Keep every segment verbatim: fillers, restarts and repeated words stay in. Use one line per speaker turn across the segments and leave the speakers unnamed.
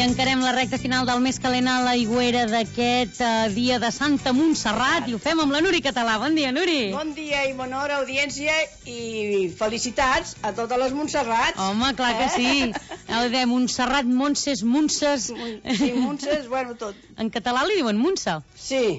encarem la recta final del mes calent a l'aigüera d'aquest uh, dia de Santa Montserrat i ho fem amb la Nuri Català. Bon dia, Nuri.
Bon dia i bona hora, audiència, i felicitats a totes les Montserrats.
Home, clar eh? que sí. Heu de Montserrat, Montses, Montses...
Sí, Montses, bueno, tot.
En català li diuen Montse?
Sí.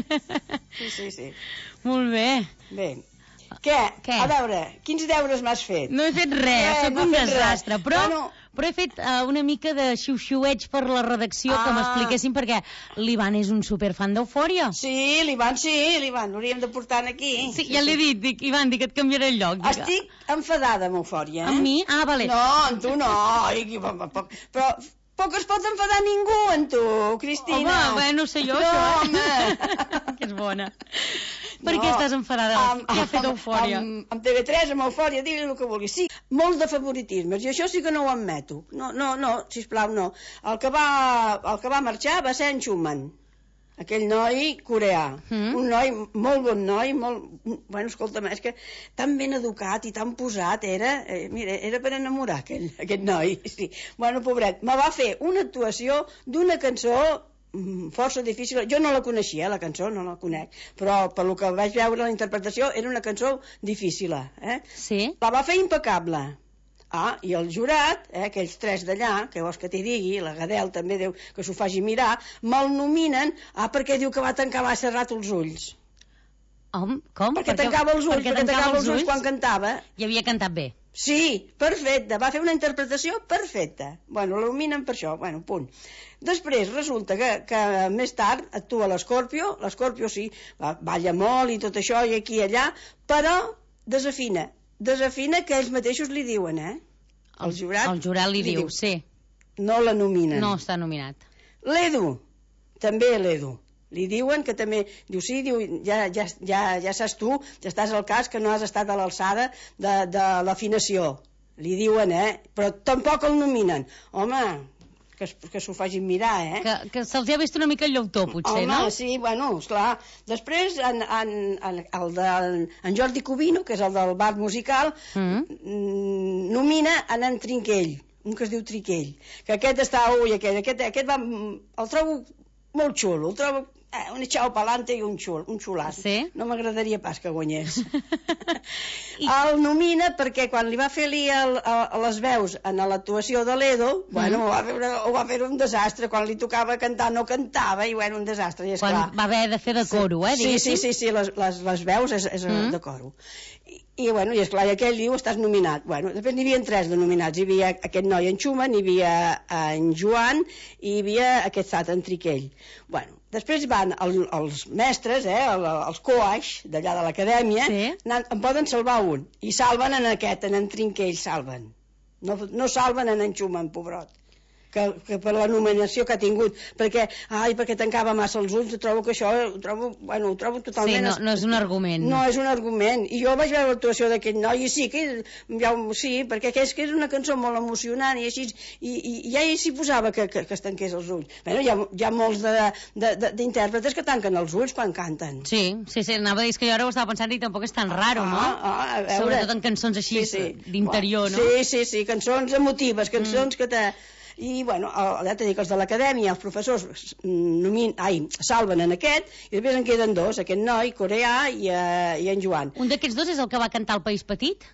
Sí, sí, sí.
Molt bé.
Bé. Què?
Què?
A veure, quins deures m'has fet?
No he fet res, eh, soc no un desastre, però...
Bueno,
Però he fet uh, una mica de xiu-xiueig per la redacció, ah. que m'expliquessin, perquè l'Ivan és un superfan d'Eufòria.
Sí, l'Ivan, sí, l'Ivan, l'hauríem de portar aquí.
Sí, ja l'he dit, dic, Ivan, dic que et canviaré el lloc. Dic.
Estic enfadada amb Eufòria, eh?
Amb mi? Ah, vale.
No, amb tu no, però... Poc es pot enfadar ningú amb tu, Cristina.
Home, bé, no sé jo,
no,
això.
Home.
Que és bona. Per
no,
què estàs enfadada?
Amb,
Què ha fet Eufòria?
Amb, amb T V tres, amb Eufòria, digui el que vulgui. Sí, molt de favoritismes, i això sí que no ho admeto. No, no, no, sisplau, no. El que va, el que va marxar va ser en Schumann, aquell noi coreà. Mm. Un noi, molt bon noi, molt... Bueno, escolta'm, és que tan ben educat i tan posat era... Eh, mira, era per enamorar aquell, aquest noi. Sí. Bueno, pobret, me va fer una actuació d'una cançó força difícil. Jo no la coneixia, la cançó, no la conec, però per lo que vaig veure la interpretació era una cançó difícil, eh?
Sí.
La va fer impecable. Ah, i el jurat, eh, aquells tres d'allà, que vols que t'hi digui, la Gadel també deu que s'ho faci mirar, me'l nominen, ah, perquè diu que va tancar, va cerrat els ulls.
Hom, com?
Perquè, perquè tancava els ulls, perquè, perquè tancava els ulls, ulls quan cantava.
I havia cantat bé.
Sí, perfecte, va fer una interpretació perfecta. Bueno, la nominen per això, bueno, punt. Després resulta que, que més tard actua l'Escorpio, l'Escorpio sí, va, balla molt i tot això, i aquí i allà, però desafina, desafina que ells mateixos li diuen, eh? El jurat,
el jurat li, li diu, diu, sí.
No la nominen.
No està nominat.
L'Edu, també l'Edu. Li diuen que també, diu, sí, diu, ja, ja, ja, ja saps tu, ja estàs al cas que no has estat a l'alçada de, de l'afinació. Li diuen, eh? Però tampoc el nominen. Home, que, que s'ho facin mirar, eh?
Que, que se'ls ha vist una mica el llautó, potser,
Home,
no?
Home, sí, bueno, esclar. Després, en, en, en, el de, en Jordi Cubino, que és el del bar musical, mm. nomina en en Trinquell, un que es diu Trinquell, que aquest està, ui, aquest, aquest, aquest va, el trobo molt xulo, el trobo eh, un echao pa'lante i un xul, un xulat.
Sí?
No m'agradaria pas que guanyés. I... El nomina perquè quan li va fer li el, el, les veus en l'actuació de l'Edo, mm. bueno, ho va, fer una, ho va fer un desastre. Quan li tocava cantar no cantava i bueno, un desastre. I
quan
clar,
va haver de fer de coro, eh, diguéssim?
Sí, sí, sí, sí les, les, les veus és, és mm. de coro. I, i bueno, i esclar, i aquell diu, estàs nominat. Bueno, després n'hi havia tres de nominats. Hi havia aquest noi en Schumann, hi havia en Joan i hi havia aquest sat en Triquell. Bueno, després van el, els mestres, eh, el, els coaix d'allà de l'acadèmia, sí. En poden salvar un, i salven en aquest, en en Trinquell salven. No, no salven en en Schumann, pobrot. Que, que per la nominació que ha tingut, perquè, ai, perquè tancava massa els ulls, trobo que això, ho trobo, bueno, ho trobo totalment...
Sí, no, no és un argument.
No és un argument, i jo vaig veure l'actuació d'aquest noi, i sí, que ja, sí, perquè és que és una cançó molt emocionant, i així, i, i, i ja s'hi posava que, que, que es tanqués els ulls. Bueno, hi ha, hi ha molts d'intèrpretes que tanquen els ulls quan canten.
Sí, sí, sí, anava a dir que jo ara ho estava pensant i tampoc és tan raro, no?
Ah, ah, a veure.
Sobretot en cançons així, sí, sí. d'interior, no?
Sí, sí, sí, cançons emotives, cançons mm. que te... I, bueno, ja t'he dit que els de l'acadèmia, els professors nomin, ai, salven en aquest, i després en queden dos, aquest noi, coreà, i, uh, i en Joan.
Un d'aquests dos és el que va cantar al País Petit?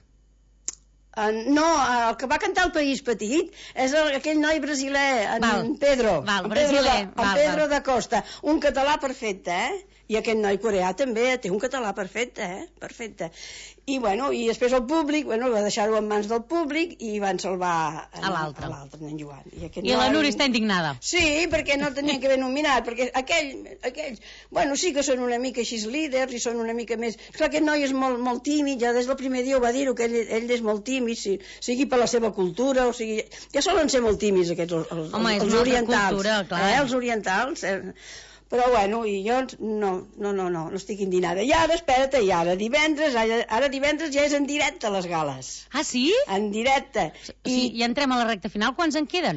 Uh, no, uh, el que va cantar al País Petit és el, aquell noi brasiler, en
val.
Pedro.
Val,
en
brasiler.
Pedro, de, en
val,
Pedro
val.
da Costa. Un català perfecte, eh? I aquest noi coreà també té un català perfecte, eh? Perfecte. I, bueno, i després el públic, bueno, va deixar-ho en mans del públic i van salvar en, a l'altre, en Joan. I,
I noi... la Núria està indignada.
Sí, perquè no tenia que haver nominat, perquè aquell, aquells, bueno, sí que són una mica així líders i són una mica més... Clar, aquest noi és molt, molt tímid, ja des del primer dia ho va dir-ho, que ell, ell és molt tímid, sí, sigui per la seva cultura, o sigui... Ja solen ser molt tímids aquests, els, els,
Home,
els orientals.
Cultura, clar.
Eh, els orientals... Eh, però bueno, i jo no, no, no, no, no estic indignada. I ara, espera't, i ara divendres, ara, ara divendres ja és en directe les gales.
Ah, sí?
En directe.
I, I ja entrem a la recta final, quants en queden?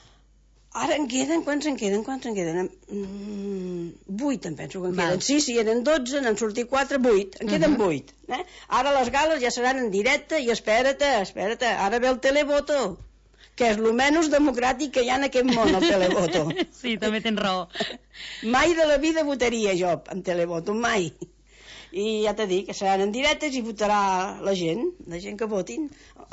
Ara en queden, quants en queden, quants en queden? Mm, vuit em penso que en queden. Sí, sí, eren dotze, n'han sortit quatre, vuit. En queden uh -huh. vuit. Eh? Ara les gales ja seran en directe i espera't, espera't, ara ve el televoto. que és el menys democràtic que hi ha en aquest món, el televoto.
Sí, també tens raó.
Mai de la vida votaria jo en televoto, mai. I ja t'he dit que seran en directes i votarà la gent, la gent que votin.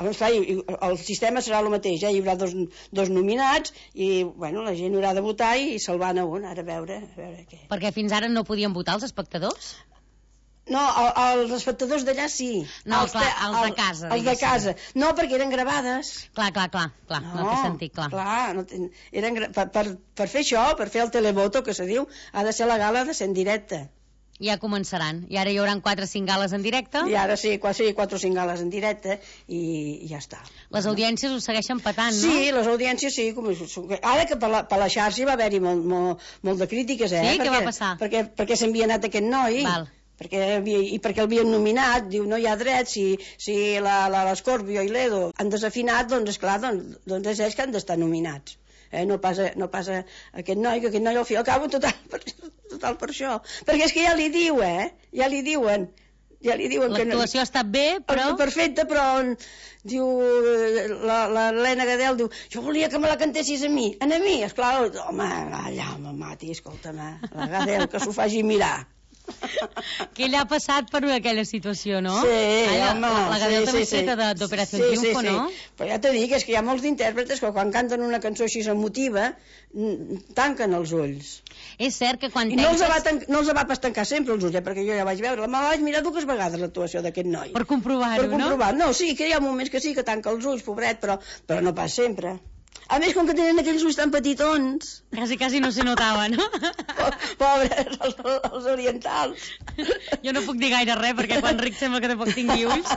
El sistema serà el mateix, eh? Hi haurà dos, dos nominats i bueno, la gent haurà de votar i se'l van a un, ara a veure, a veure què.
Perquè fins ara no podien votar els espectadors?
No, el, els espectadors d'allà sí.
No,
els
clar,
de,
els de casa.
Els de casa. No, perquè eren gravades.
Clar, clar, clar, clar. No, no té sentit, clar.
clar no ten... eren gra... per, per, per fer això, per fer el televoto, que se diu, ha de ser la gala de ser en directe.
Ja començaran. I ara hi haurà quatre o cinc gales en directe?
I ara sí, quatre o cinc gales en directe i, i ja està.
Les audiències ho segueixen patant, no?
Sí, les audiències sí. Com... Ara que per la, per la xarxa va haver-hi molt, molt, molt de crítiques, eh?
Sí?
Perquè,
Què va passar?
Perquè, perquè s'havia anat aquest noi.
Val.
Perquè havia, i perquè l'havien nominat, diu, no hi ha dret, si, si l'Escorpio i l'Edo han desafinat, doncs esclar, doncs, doncs és ells que han d'estar nominats. Eh, no, passa, no passa aquest noi, que aquest noi al fi al cabo total per, total per això. Perquè és que ja li diu, eh? Ja li diuen. Ja li diuen que no...
L'actuació ha estat bé, però...
Perfecte, però diu, l'Helena Gadel diu, jo volia que me la cantessis a mi. A mi, esclar, home, allà me mati, escolta'm, la Gadel, que s'ho faci mirar.
Que ell ha passat per aquella situació, no?
Sí,
Allà,
home.
La, la Gadel
sí,
també
sí,
és feta
sí.
d'Operació
sí,
Triunfo,
sí, sí.
no?
Però ja t'he dit que és que hi ha molts d'intèrpretes que quan canten una cançó així emotiva tanquen els ulls.
És cert que quan
I no els,
tanques...
va tan... no els va pas tancar sempre els ulls, eh? Perquè jo ja vaig veure, me la vaig mirar dues vegades l'actuació d'aquest noi.
Per comprovar-ho,
per comprovar. no? No, sí, que hi ha moments que sí que tanca els ulls, pobret, però, però no pas sempre. A més, com que tenen aquells ulls tan petitons...
Quasi, quasi no se notava, no?
Pobres, els, els orientals.
Jo no puc dir gaire res, perquè quan ric sembla que tampoc tingui ulls.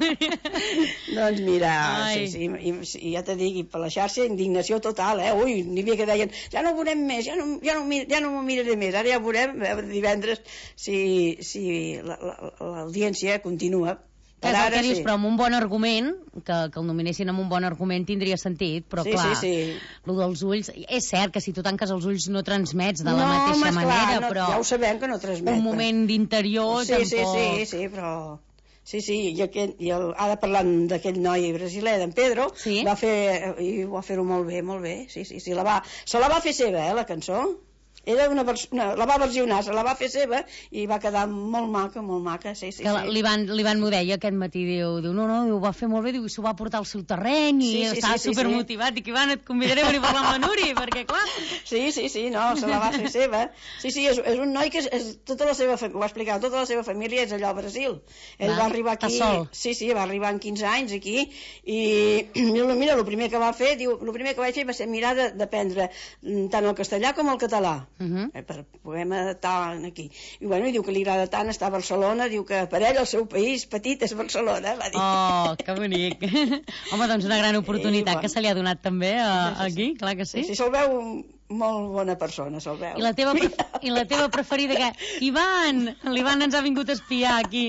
Doncs mira,
Ai.
sí, sí, i, i ja t'he dit, per la xarxa, indignació total, eh? Ui, n'hi havia que deien, ja no veurem més, ja no, ja no, ja no m'ho miraré més, ara ja veurem, a veure, divendres, si, si l'audiència continua.
Que és el que dius, sí. Però amb un bon argument, que, que el nominessin amb un bon argument tindria sentit, però
sí,
clar,
sí, sí.
el dels ulls... És cert que si tu tanques els ulls no transmets de la
no,
mateixa
home,
manera,
clar, no,
però...
Ja ho sabem que no transmet.
Un moment d'interior
sí,
tampoc...
Sí, sí, sí, però... Sí, sí, i, aquest, i el, ara parlant d'aquell noi brasiler, d'en Pedro,
sí?
va fer, i va fer-ho molt bé, molt bé, sí, sí, sí, la va, se la va fer seva, eh, la cançó. Era una, una, la va versionar, se la va fer seva i va quedar molt maca, molt maca, sí, sí.
Que
sí.
l'Ivan m'ho deia aquest matí, diu, diu, no, no, diu, ho va fer molt bé, diu, s'ho va portar al seu terreny i
sí, sí,
estava
sí, sí,
supermotivat, sí. I que Ivan, et convidaré a venir a parlar amb la Nuri, perquè clar...
Sí, sí, sí, no, se la va fer seva. Sí, sí, és, és un noi que és, és tota la seva, ho va explicar, tota la seva família és allà al Brasil. Ell va, va arribar aquí...
sol.
Sí, sí, va arribar amb quinze anys aquí i mira, el primer que va fer, diu, el primer que vaig fer va ser mirar d'aprendre tant el castellà com el català. Uh -huh. eh, per podem adaptar aquí. I bueno, i diu que li agrada tant estar a Barcelona, diu que per ell el seu país petit és Barcelona, va dir.
Oh, que bonic. Home, doncs una gran oportunitat sí, bon. Que se li ha donat també a,
sí, sí,
aquí, clar que sí.
Sí, sí, se'l veu molt bona persona, se'l veu.
I la teva, I la teva preferida que... Ivan! L'Ivan ens ha vingut a espiar aquí.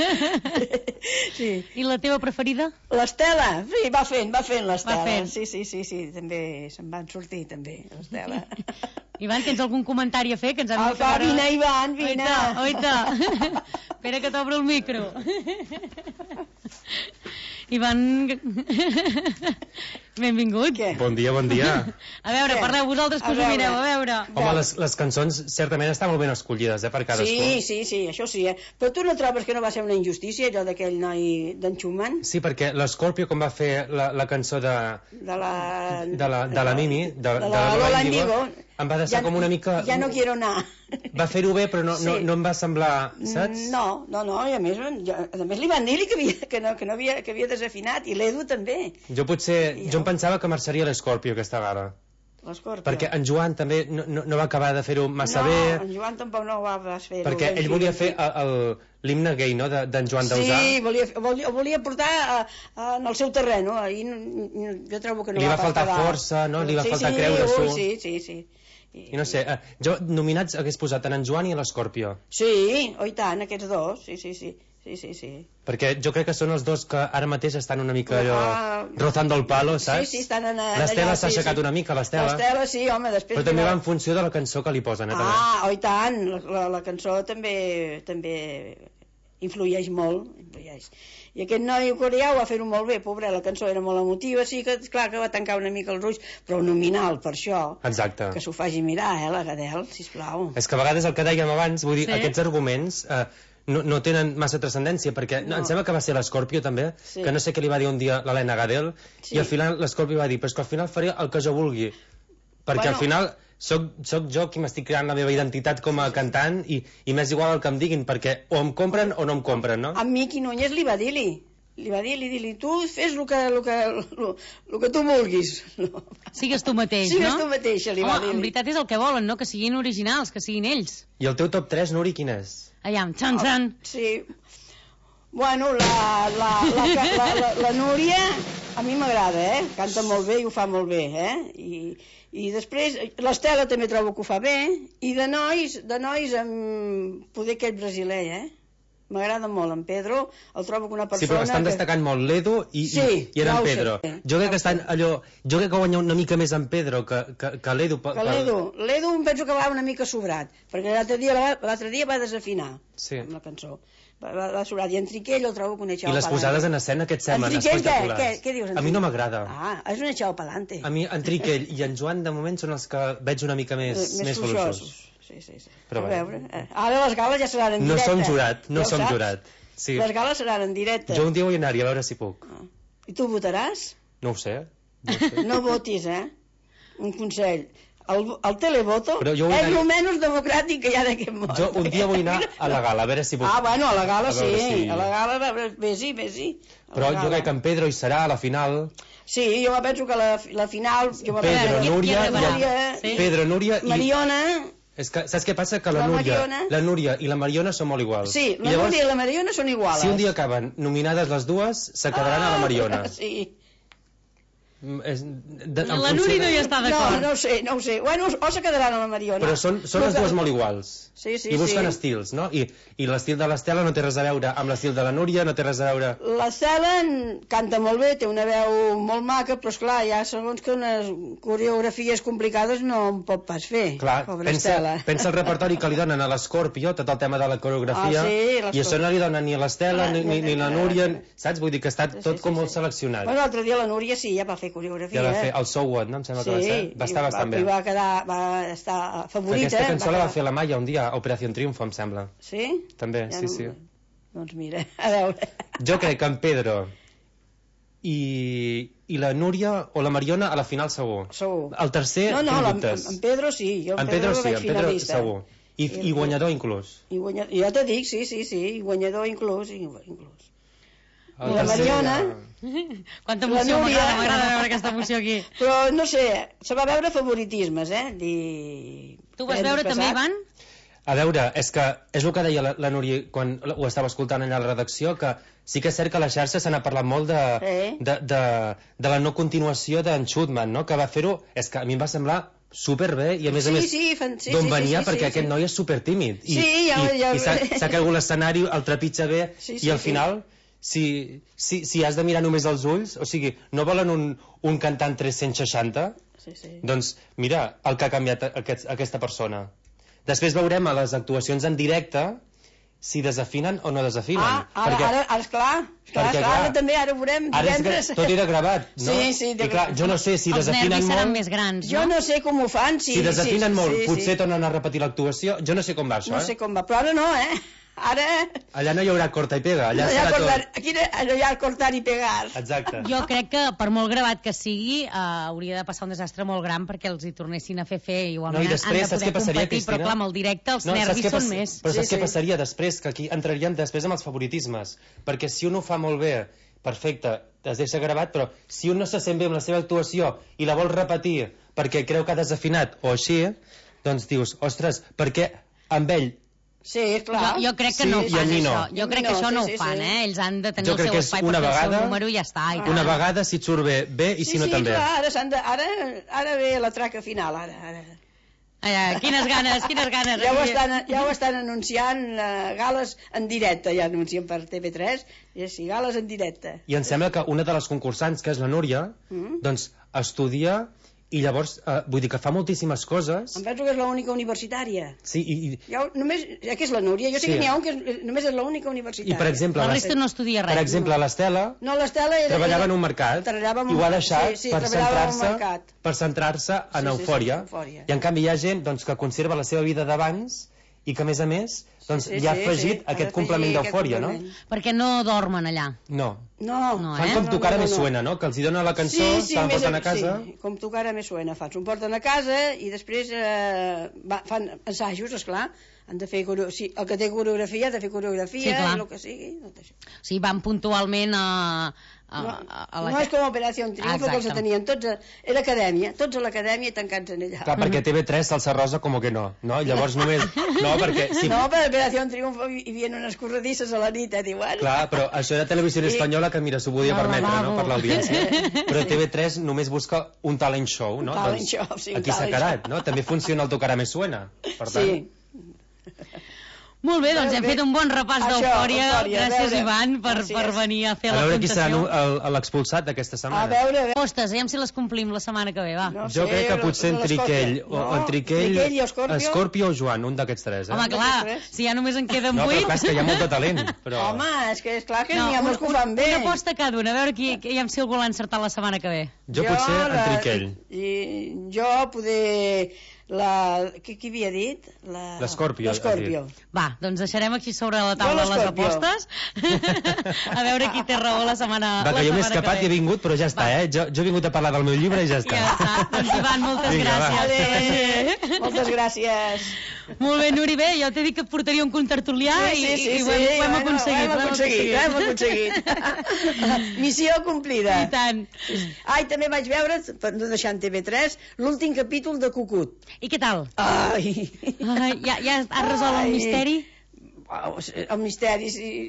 Sí.
I la teva preferida?
L'Estela, sí, va fent, va fent l'Estela.
Fent.
Sí, sí, sí, sí, també se'n van sortir, també, l'Estela.
Ivan, tens algun comentari a fer? Que ens ha
vingut a veure... Vine, Ivan, vine.
Oita, oita. Espera que t'obro el micro. Ivan... Benvingut.
Què?
Bon dia, bon dia.
A veure, Què? Parleu vosaltres que us ho mireu, a veure.
Home, les, les cançons certament estan molt ben escollides, eh, per cadascú.
Sí, sí, sí, això sí, eh. Però tu no trobes que no va ser una injustícia, allò d'aquell noi d'en Schumann?
Sí, perquè l'Escorpio, com va fer la, la cançó de...
De la...
De la, de la Mimi, de,
de la, de la Lola Índigo,
em va deixar
ja,
com una mica...
Ja no quiero anar.
Va fer-ho bé, però no, sí. no, no em va semblar, saps?
No, no, no, i a més, ja, a més li van dir-li que, havia, que, no, que, no havia, que havia desafinat, i l'Edu també.
Jo potser,
I
jo em pensava que marxaria l'Escorpio aquesta gala.
L'Escorpio.
Perquè en Joan també no, no, no va acabar de fer-ho massa
no,
bé.
No, en Joan tampoc no va fer-ho.
Perquè ell volia fer l'himne gay, no?, d'en Joan Dausà.
Sí, volia, volia, volia portar a, a, en el seu terreny, no? I no, jo trobo que no
li
va
va faltar
quedar.
força, no? Li va
sí,
faltar
sí,
creure-s'ho.
Sí, sí, sí.
I, I no sé, eh, jo nominats hagués posat tant en Joan i l'Escorpio.
Sí, oi tant, aquests dos, sí, sí, sí. Sí, sí, sí.
Perquè jo crec que són els dos que ara mateix estan una mica allò, ah, rozando el palo, saps?
Sí, sí, estan en,
l'Estela s'ha
sí,
aixecat
sí.
una mica, l'Estela.
L'Estela, sí, home, després...
Però també va en funció de la cançó que li posen, eh, també.
Ah, oi tant, la, la, la cançó també també influeix molt, influeix sofreix. I aquest noi coreà ho va fer-ho molt bé, pobret, la cançó era molt emotiva, sí que, clar, que va tancar una mica els ulls, però nominal, per això.
Exacte.
Que s'ho faci mirar, eh, la Gadel, sisplau.
És que a vegades el que dèiem abans, vull dir,
Sí.
aquests arguments eh, no, no tenen massa transcendència, perquè no. em sembla que va ser l'Escorpio també,
Sí.
que no sé què li va dir un dia l'Helena Gadel,
Sí.
i al final l'Escorpio va dir, però és que al final faré el que jo vulgui, perquè
Bueno.
al final soc, soc jo qui m'estic creant la meva identitat com a cantant i, i m'és igual el que em diguin, perquè o em compren o no em compren, no?
A Miqui Núñez li va dir-li, li va dir-li, dir-li, tu fes el que, el que, el, el que tu vulguis. No.
Sigues tu mateix,
Sigues
no?
tu mateixa, li va
Home, en
dir-li.
veritat és el que volen, no? Que siguin originals, que siguin ells.
I el teu top tres, Nuri, quin és?
Allà, xan, xan.
Sí. Bueno, la, la, la, la, la, la Núria a mi m'agrada, eh? Canta molt bé i ho fa molt bé, eh? I, i després l'Estela també trobo que ho fa bé, i de nois, de nois amb poder aquell brasiler, eh? M'agrada molt en Pedro, el trobo que una persona...
Sí, però estan
que...
destacant molt l'Edo i,
Sí,
i, i en
ja ho
Pedro.
sé,
Jo crec
ja
que
ho
estan
sé.
allò... Jo crec que guanya una mica més en Pedro que, que, que l'Edo.
Que l'Edo, l'Edo em penso que va una mica sobrat, perquè l'altre dia, l'altre dia va desafinar
Sí.
amb la cançó. Va, va, va sobrat, i en Triquell el trobo que un echao
I les
pa'lante.
posades en escena que et semblen
En Triquell, què?
espectaculars.
Què, què dius, en
A mi no
Triquell?
m'agrada.
Ah, és un echao pa'lante.
A mi en Triquell i en Joan de moment són els que veig una mica més,
Eh,
més fluixos.
Sí, sí, sí.
Però
a
bé.
veure, eh, ara les gales ja seran en
No
directe.
som jurat, no
Ja ho
som
saps?
jurat. Sí.
Les gales seran en directe.
Jo un dia vull anar-hi a veure si puc.
Ah. I tu votaràs?
No ho sé. No ho sé.
No votis, eh? Un consell. El, el televoto
Però jo vull
és
anar-
el menys democràtic que hi ha d'aquest món.
Jo un dia vull anar a la gala, a veure si puc.
Ah, bueno, a la gala
A
sí,
veure si-
a la gala, a veure, vés-hi, vés-hi. A la
Però jo
gala.
crec que en Pedro hi serà a la final.
Sí, jo me penso que la, la final... Jo me
Pedro,
penso-
Núria
i- i-
Núria,
Sí.
Pedro, Núria i...
Mariona...
És que, saps què passa? Que la,
La
Núria,
Mariona.
la Núria i la Mariona són molt iguals.
Sí, la
I llavors,
Núria i la Mariona són iguales.
si un dia acaben nominades les dues, s'acabaran a la Mariona.
Sí.
Mm, És, de, en
La
funció
Núria
de-
no hi està
No,
d'acord.
no ho sé, no ho sé. Bueno, o se quedaran a la Mariona.
Però són, són
No,
les dues molt iguals.
Sí, sí,
I busquen
sí.
estils, no? I, i l'estil de l'Estela no té res a veure amb l'estil de la Núria, no té res a veure...
La Cela canta molt bé, té una veu molt maca, però esclar, ja segons que unes coreografies complicades no en pot pas fer.
Clar,
Pobra
pensa,
Estela.
pensa el repertori que li donen a l'Escorpio, tot el tema de la coreografia,
Ah, sí, l'Escorpio.
i això no li donen ni a l'Estela,
Ah,
ni, ni, ni la
ah,
Núria,
ah.
saps? Vull dir que està
Sí,
tot
sí,
com
sí,
molt
sí.
seleccionat.
Bueno, l'altre dia la Núria sí, ja va fer coreografia.
Ja va fer
eh?
el So What, no? Em sembla que va ser. Va
i
estar bastant
I
bé.
va quedar, va estar favorita.
Aquesta cançó la va
quedar-
fer la Maia un dia, a Operación Triunfo, em sembla.
Sí?
També,
Ja
sí,
no-
sí.
Doncs mira, a veure.
Jo crec que en Pedro i, i la Núria o la Mariona a la final segur.
Segur.
El tercer,
No, no,
tinc
la,
dubtes.
en Pedro sí. Jo
En Pedro
el
sí,
veig
en Pedro
finalista.
segur. I,
I-
i guanyador inclús.
I guanyador, ja te dic, sí, sí, sí, i guanyador inclús, i inclús.
El
La
tercer,
Mariona.
ja-
Quanta
La
emoció,
Núria.
m'agrada m'agrada veure aquesta emoció aquí.
Però, no sé, se va veure favoritismes, eh? Di...
Tu vas
divendres
veure també,
passat.
Ivan?
A veure, és que és el que deia la, la Núria quan ho estava escoltant allà a la redacció, que sí que és cert que a la xarxa se n'ha parlat molt de,
Sí.
de, de, de la no continuació d'en Schutman, no? Que va fer-ho, és que a mi em va semblar superbé i a més
Sí,
a més
sí, fan- sí,
d'on
sí, sí,
venia
sí,
perquè
sí,
aquest
sí.
noi és supertímid i,
Sí, ja-
i,
ja-
i s'ha s'ha caigut l'escenari, el trepitja bé
Sí, sí,
i al
sí.
final si, si, si has de mirar només els ulls, o sigui, no volen un, un cantant tres-cents seixanta,
Sí, sí.
doncs mira el que ha canviat aquest, aquesta persona. Després veurem a les actuacions en directe si desafinen o no desafinen.
Ah, ara,
perquè,
ara, ara, esclar, esclar,
perquè,
esclar,
clar,
ara també, ara veurem
ara és,
divendres.
gra- tot era gravat, no?
Sí, sí,
I clar, jo no sé si
Els
desafinen
nervis seran
molt,
més grans,
Jo
no?
no sé com ho fan, sí.
si desafinen
sí,
molt,
sí,
potser
sí.
tornen a repetir l'actuació, jo no sé com va això,
No
eh?
sé com va, però ara no, eh? Ara...
Allà no hi haurà corta i pega, allà
no hi ha
serà
cortar,
tot.
aquí no hi ha cortar i pegar.
Exacte.
Jo crec que, per molt gravat que sigui, eh, hauria de passar un desastre molt gran perquè els hi tornessin a fer fer igualment.
No, i després,
han de
saps
poder
què passaria,
competir,
Cristina?
però clar, amb el directe els
No, saps
nervis
què
són
pass-
més.
Però saps
Sí,
què
sí.
passaria després? Que aquí entraríem després amb els favoritismes. Perquè si un ho fa molt bé, perfecte, es deixa gravat, però si un no se sent bé amb la seva actuació i la vol repetir perquè creu que ha desafinat o així, doncs dius, ostres, perquè amb ell
Sí, clar.
Jo, jo crec que
Sí,
no ho
i a
fan,
mi no.
això. Jo
A mi
crec
no,
que això no
sí,
ho
sí,
fan,
sí.
eh? Ells han de tenir
Jo
el
crec
seu
que és
espai
una
per fer el
vegada-
seu número i ja està. I
una
tant.
vegada si et surt bé, bé, i si
sí,
no
sí,
també.
clar, ara, s'han de, ara, ara ve la traca final, ara. ara.
Allà, quines ganes, quines ganes.
Ja ho
aquí.
estan, ja ho estan anunciant, uh, gales en directe, ja anuncien per T V tres, i sí, gales en directe.
I em sembla que una de les concursants, que és la Núria,
Mm.
doncs estudia I llavors, eh, vull dir que fa moltíssimes coses...
Em penso que és l'única universitària.
Sí, i... i...
Jo, només, ja que és la Núria, jo sé
Sí.
que n'hi ha un que és, només és l'única universitària.
I, per exemple...
La
l'Est-
resta no estudia res.
Per exemple, l'Estela
No, l'Estela era...
treballava
era-
en un mercat
treballava en
i
un-
ho ha deixat
sí, sí,
per
treballava en un
centrar-se
mercat.
per centrar-se en
Sí, sí, sí,
Eufòria.
Eufòria.
I en canvi hi ha gent doncs, que conserva la seva vida d'abans i que, a més a més, doncs,
Sí, sí,
hi ha
sí,
afegit
sí, ha
aquest
d'afegir
complement
aquest
d'Eufòria, no?
complement.
Perquè no dormen allà.
No.
No,
No,
Fan
eh?
com
no,
tu cara
no,
més
no.
suena, no? Que els hi dona la cançó,
Sí, sí,
se la
més
porten a casa...
Sí, com tu cara més suena, fan. S'ho porten a casa i després eh, va, fan assajos, esclar. Han de fer coreo... sí, el que té coreografia ha de fer coreografia
Sí, clar.
i el que sigui. Tot això.
O sigui, van puntualment a... a,
No,
a, a la...
no és com Operació Triunfo, que els
Exacte.
tenien tots a... Era acadèmia, tots a l'acadèmia tancats en allà.
Clar, perquè T V tres, Salsa Rosa, com que no, no? Llavors només... No, perquè... Sí,
No, per Operació Triunfo hi havia unes corredisses a la nit, eh, diuen.
clar, però això era televisió
Sí.
espanyola que, mira, s'ho podia
Al
permetre, no?,
lavabo.
per l'audiència. Però T V tres només busca un talent show, no?
Un talent show, sí, un
aquí s'ha
talent
quedat,
show.
no? També funciona el tu cara més suena. Per tant,
Sí.
Molt bé, doncs
Molt
hem
bé.
fet un bon repàs
Això,
d'Eufòria.
Eufòria, a
Gràcies,
veure.
Ivan, per,
Gràcies.
per venir a fer
a
la
veure qui serà
puntuació.
el- el- l'expulsat d'aquesta
A
setmana.
veure, a veure.
Postes, aviam si les complim la setmana que ve, va.
No
Jo
sé,
crec que potser en
l'Escorpio.
Triquell, o
No,
en Triquell,
Triquell i Escorpio.
Escorpio o Joan, un d'aquests tres, eh?
Home, clar,
tres.
si ja només en queden
No, però
vuit...
clar, és que hi ha molt de talent, però...
Home, és que és clar que
No,
n'hi ha molts que ho fan bé.
una aposta cada una, a veure qui, aviam si algú l'ha encertat la setmana que ve.
Jo potser en Triquell.
I jo poder... La... Qui, qui havia dit? La-
L'Escorpio,
L'Escorpio.
Va, doncs deixarem aquí sobre la taula
Jo
les
l'Escorpio.
apostes. A veure qui té raó la setmana,
Va,
la
que jo m'he
setmana
escapat
que
i he
ve.
vingut, però ja està,
Va.
eh? Jo, jo he vingut a parlar del meu llibre i ja està.
Ja està. Doncs, Ivan, moltes
Vinga, va.
gràcies.
Adéu. Moltes gràcies.
Molt bé, Nuri, bé, jo t'he dit que et portaria un contertulià
Sí, sí,
i,
sí,
i ho
sí,
hem, ho hem
bueno,
aconseguit.
Ho hem aconseguit, ho hem aconseguit. Missió complida.
I tant.
Ai, també vaig veure, per no deixar en T V tres, l'últim capítol de Cucut.
I què tal?
Ai.
Ai, ja, ja has resolt el
Ai.
misteri?
Uau, el misteri, sí.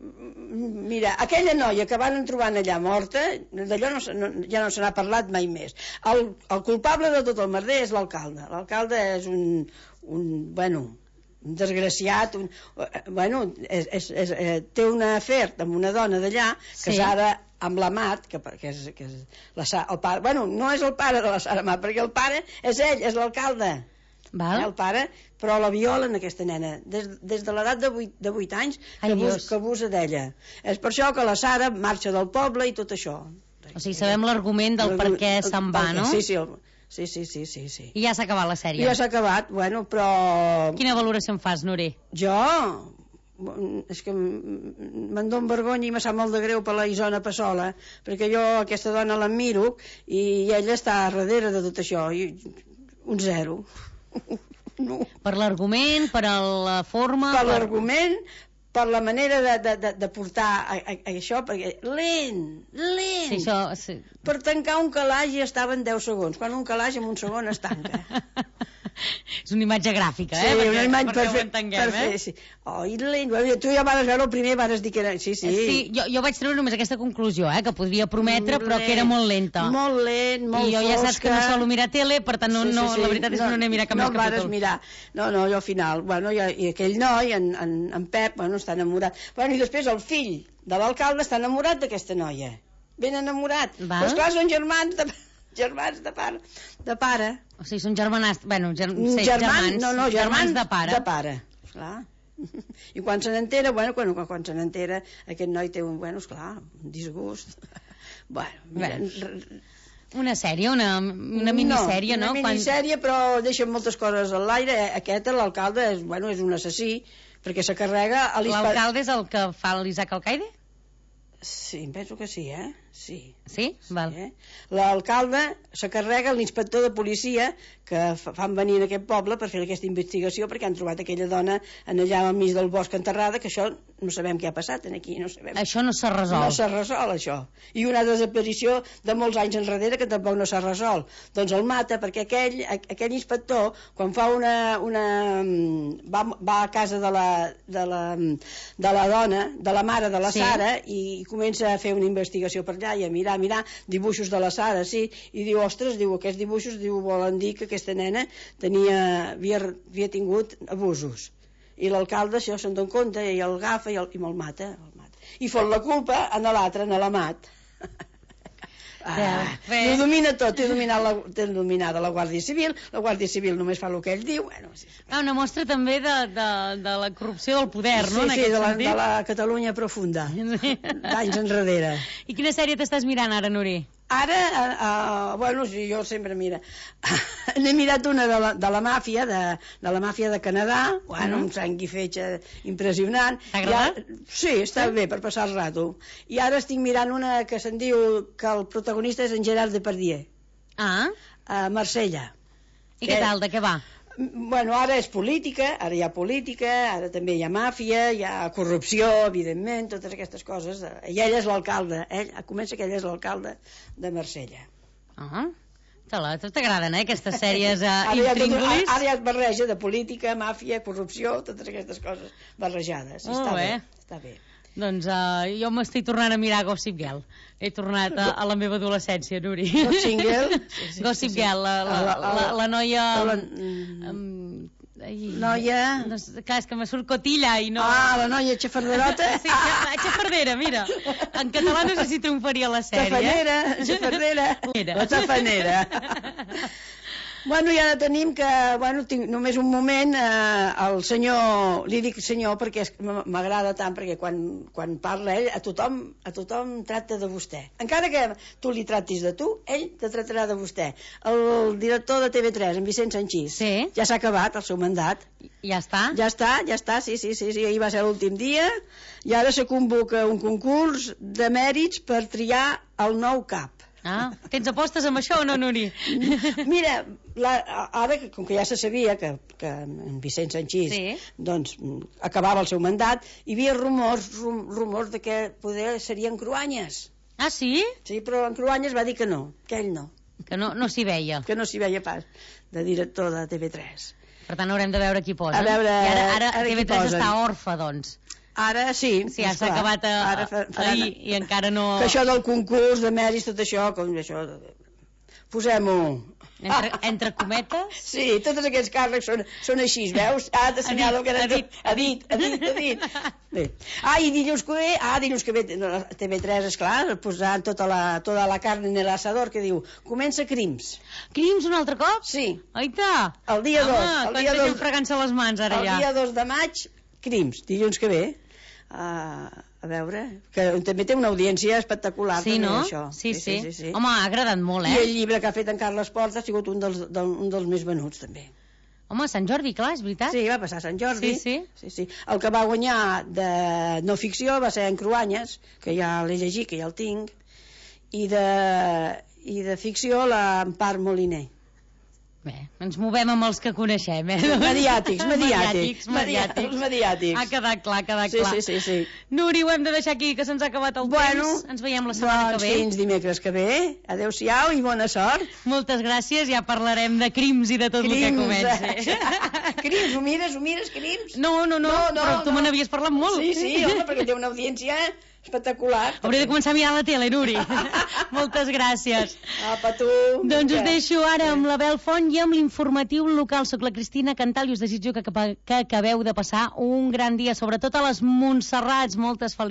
Mira, aquella noia que van trobant allà morta, d'allò no, se- no, ja no se n'ha parlat mai més. El, el culpable de tot el merder és l'alcalde. L'alcalde és un, un, bueno, un desgraciat, un, eh, bueno, és, és, és, eh, té una afer amb una dona d'allà,
Sí.
casada amb la Mat, que, que és, que és la, Sa- el pare, bueno, no és el pare de la Sara Mat, perquè el pare és ell, és l'alcalde.
Val.
Eh, el pare, però la violen aquesta nena des, des de l'edat de vuit, de vuit anys que,
Ai,
abus,
Dios.
que abusa d'ella. És per això que la Sara marxa del poble i tot això.
O sigui, sabem l'argument del per què se'n va, no?
Sí, sí, el, sí, sí, sí, sí, sí.
I ja s'ha acabat la
I
sèrie.
ja s'ha acabat, bueno, però
Quina valoració en fas, Nuri?
jo és que m- me'n dono vergonya i me sap molt de greu per la Isona Passola, perquè jo aquesta dona l'admiro i ella està darrere de tot això i un zero. No.
Per l'argument, per la forma...
Per l'argument, per la manera de, de, de, de portar a, a, a això, perquè lent, lent.
Sí, això... Sí.
Per tancar un calaix ja estava en deu segons, quan un calaix en un segon es tanca.
És una imatge gràfica, eh?
Sí,
perquè,
una imatge
perquè
per
ho
fer,
entenguem,
per fer,
eh?
sí. Oh, i lent, bueno, tu ja vas veure el primer, vas dir que era... Sí, sí.
Sí, jo, jo vaig treure només aquesta conclusió, eh? Que podria prometre, però que era molt lenta.
Molt lent, molt
I jo ja saps que no
fosca.
solo mirar tele, per tant, no, no, la veritat és que no n'he mirat cap
no
més
el vares
capítol.
mirar. No, no, jo al final, bueno, i, i aquell noi, en, en, en Pep, bueno, està enamorat. Bueno, i després el fill de l'alcalde està enamorat d'aquesta noia. Ben enamorat.
Val.
Però esclar, són germans de, germans de pare. De pare.
O sigui, són germanats... Bueno, ger, sí,
germans,
germans,
no, no, germans,
de pare.
De pare, esclar. I quan se n'entera, bueno, quan, quan, quan se n'entera, aquest noi té un, bueno, esclar, un disgust. Bueno, mira,
Bé. Una sèrie, una, una minissèrie, no?
Una minissèrie, quan... però deixen moltes coses a l'aire. Aquest, l'alcalde, és, bueno, és un assassí, perquè se carrega... a l'Hispa-
L'alcalde és el que fa l'Isaac Alcaide?
Sí, em penso que sí, eh? Sí.
Sí? Val.
Eh? L'alcalde se carrega l'inspector de policia que fa- fan venir en aquest poble per fer aquesta investigació perquè han trobat aquella dona en allà al mig del bosc enterrada, que això no sabem què ha passat en aquí, no sabem.
Això no s'ha resolt.
No s'ha resolt, això. I una desaparició de molts anys enrere que tampoc no s'ha resolt. Doncs el mata perquè aquell, aquell inspector, quan fa una... una va, va a casa de la, de, la, de la dona, de la mare de la
Sí.
Sara, i, i comença a fer una investigació per allà i a mirar, mirar dibuixos de la Sara, sí, i diu, ostres, diu, aquests dibuixos diu, volen dir que aquesta nena tenia, havia, havia tingut abusos. I l'alcalde això se'n dona compte i el agafa i, el, i me'l mata, el mata. I fot la culpa a l'altre, a l'Amat. Ah,
Bé.
ho domina tot, té dominada, la, té dominada la Guàrdia Civil, la Guàrdia Civil només fa el que ell diu. Bueno, sí.
Ah, una mostra també de, de, de la corrupció del poder, no?
Sí,
en
sí,
aquest
de la,
sentit.
de la Catalunya profunda, d'anys enrere.
I quina sèrie t'estàs mirant ara, Nuri?
Ara, uh, uh, bueno, sí, jo sempre mira. N'he mirat una de la, de la màfia, de, de la màfia de Canadà, bueno, un sang i fetge impressionant.
T'ha agradat?
I ara- Sí, està bé per passar el rato. I ara estic mirant una que se'n diu que el protagonista és en Gerard Depardieu,
Ah,
a Marsella.
i què tal, de què va?
Bueno, ara és política, ara hi ha política, ara també hi ha màfia, hi ha corrupció, evidentment, totes aquestes coses. I ell és l'alcalde, ell comença que ell és l'alcalde de Marsella.
Ah, tala, t'agraden, eh, aquestes sèries uh,
Ara hi ha, tot, ara,
intríngulis?
ara hi ha barreja de política, màfia, corrupció, totes aquestes coses barrejades.
Molt
Està
bé.
bé, està bé.
Doncs uh, jo m'estic tornant a mirar Gossip Girl. He tornat a, a la meva adolescència, Nuri.
Gossip Girl? Sí, sí,
Gossip
sí, sí.
Girl, la, la,
La-
la,
la-
la noia...
la-
Um, ai,
Noia...
No, sé, clar, és que me surt cotilla i no...
Ah, la noia xafarderota.
Sí, xa- xafardera, mira. En català no sé si triomfaria la sèrie.
Tafanera, xafardera.
Mira.
La tafanera. Bueno, i ara tenim que, bueno, tinc només un moment, eh, el senyor, li dic senyor perquè és- m- m'agrada tant, perquè quan, quan parla ell, a tothom, a tothom tracta de vostè. Encara que tu li tractis de tu, ell te tractarà de vostè. El director de T V tres, en Vicent Sanchís,
Sí.
ja s'ha acabat el seu mandat.
Ja està?
Ja està, ja està, sí, sí, sí, sí, ahir va ser l'últim dia, i ara se convoca un concurs de mèrits per triar el nou cap.
Ah, tens apostes amb això o no, Nuri?
Mira, la, ara, com que ja se sabia que, que en Vicent Sanchís
Sí.
doncs, acabava el seu mandat, hi havia rumors, rum, rumors de que poder serien Cruanyes.
Ah, sí?
Sí, però en Cruanyes va dir que no, que ell no,
Que no, no s'hi veia.
que no s'hi veia pas, de director de T V tres.
Per tant, haurem de veure qui posa.
A veure,
I ara, ara,
ara
T V
qui
tres
posen.
està orfe, doncs.
Ara sí.
Sí, ja s'ha
esclar,
acabat a,
ara fa- faran-
ahir i encara no...
Que això del concurs de mèrits, tot això, com això... Posem-ho...
Entre, entre cometes...
Sí, tots aquests càrrecs són, són així, veus? Ah, t'assenyalo que era...
Ha dit,
Ha dit, ha dit, ha dit. Bé. Ah, i dilluns que ve... Ah, dilluns que ve... no, T V tres, esclar, posant tota la, tota la carn en l'asador, que diu, comença Crims.
Crims un altre cop?
Sí,
Oita!
el dia dos.
Home,
El
quanta
dia
gent
dos,
fregant-se les mans ara
el
ja.
dia dos de maig, Crims, dilluns que ve. Uh, a veure, que també té una audiència espectacular.
Sí,
també,
no?
això.
Sí, sí,
sí, sí.
Home, ha agradat molt,
I
eh?
el llibre que ha fet en Carles Porta ha sigut un dels, del, un dels més venuts, també.
Home, Sant Jordi, clar, és veritat.
Sí, va passar a Sant Jordi.
Sí, sí.
sí, sí. El que va guanyar de no ficció va ser en Cruanyes, que ja l'he llegit, que ja el tinc, i de, i de ficció l'Empar Moliner.
Bé, ens movem amb els que coneixem, eh?
Mediàtics, mediàtics.
mediàtics, mediàtics.
Els mediàtics.
Ha quedat clar, ha quedat
Sí,
clar.
sí, sí, sí.
Nuri, ho hem de deixar aquí, que se'ns ha acabat el
Bueno,
temps. Ens veiem la setmana
doncs
que ve.
fins dimecres que ve. Adéu-siau i bona sort.
Moltes gràcies, ja parlarem de crims i de tot el que comenci.
Crims, ho mires, ho mires, Crims?
No, no, no,
No, no,
però tu
no.
me n'havies parlat molt.
Sí, sí, home, perquè té una audiència espectacular.
Hauré de començar a mirar la tele, Nuri. Moltes gràcies.
Apa, tu.
Doncs us
Vinga.
deixo ara amb la Bel Font i amb l'informatiu local. Soc la Cristina Cantal i us desitjo que, que acabeu de passar un gran dia, sobretot a les Montserrats. Moltes felicitats.